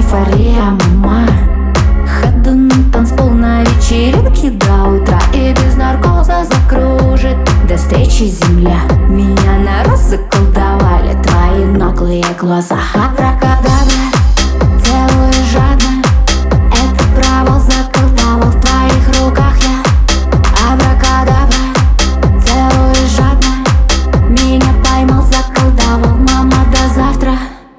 эйфория, мама. Ходу на танцпол на вечеринке до утра, и без наркоза закружит до встречи земля. Меня на раз заколдовали твои наглые глаза. Абракадабра, целую жадно. Это провал заколдовал, в твоих руках я. Абракадабра, целую жадно. Меня поймал, заколдовал, мама, до завтра.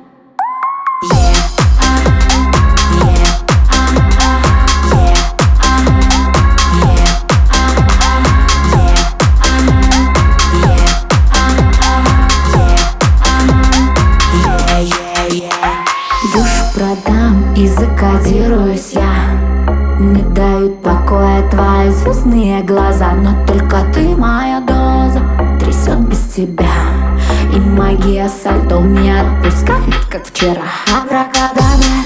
Душу продам и закодируюсь я. Не дают покоя твои звездные глаза, но только ты моя доза трясет без тебя. И магия сальто меня отпускает, как вчера. Абракадабра.